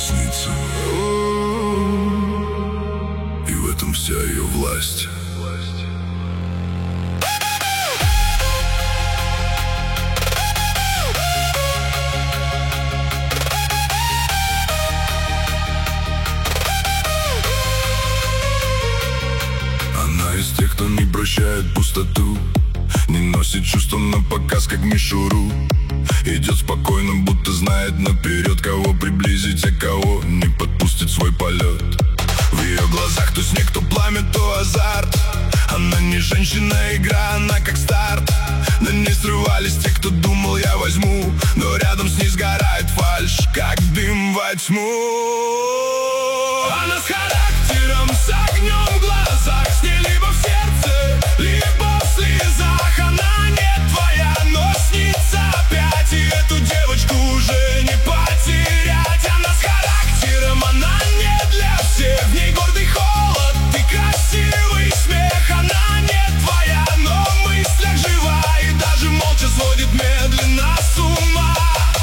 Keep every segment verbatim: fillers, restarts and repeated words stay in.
снится. И в этом вся ее власть. Она из тех, кто не прощает пустоту, не носит чувства на показ, как мишуру. Идет спокойно, будто знает наперед, кого приблизить, а кого не подпустит свой полет. В ее глазах то снег, то пламя, то азарт. Она не женщина, игра, она как старт. На ней срывались те, кто думал, я возьму, но рядом с ней сгорает фальшь, как дым во тьму. Она с характером, с огнем в глазах, с ней либо в сердце, либо в слезах. Она не твоя, но снится опять, и эту девочку уже не потерять. Она с характером, она не для всех, в ней гордый холод и красивый смех. Она не твоя, но в мыслях жива, и даже молча сводит медленно с ума.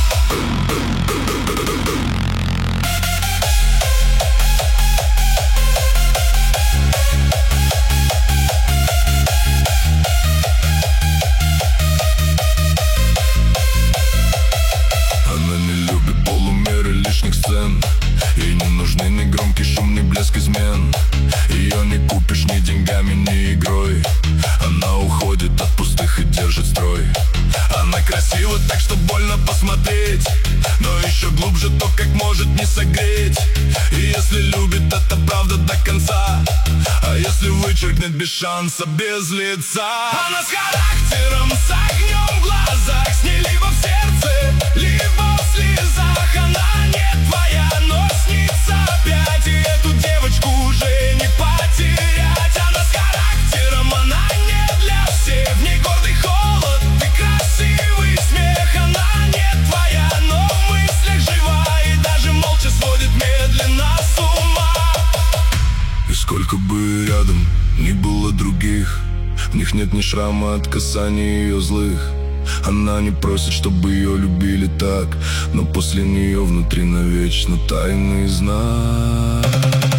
Она не любит полумеры лишних сцен, ей не нужны ни громкий шум, ни блеск измен. Ее не купишь ни деньгами, ни игрой. Она уходит от пустых и держит строй. Она красива так, что больно посмотреть, но еще глубже то, как может не согреть. И если любит, это правда до конца, а если вычеркнет без шанса, без лица. Она с характером, с огнем в глазах, с ней либо в сердце, либо в слезах. Она не твоя, но снится опять, и эту девочку уже не потерять. Она с характером, она не для всех, в ней гордый холод и красивый смех. Она не твоя, но в мыслях жива, и даже молча сводит медленно с ума. И сколько бы рядом ни было других, в них нет ни шрама от касаний ее злых. Она не просит, чтобы ее любили так, но после нее внутри навечно тайный знак.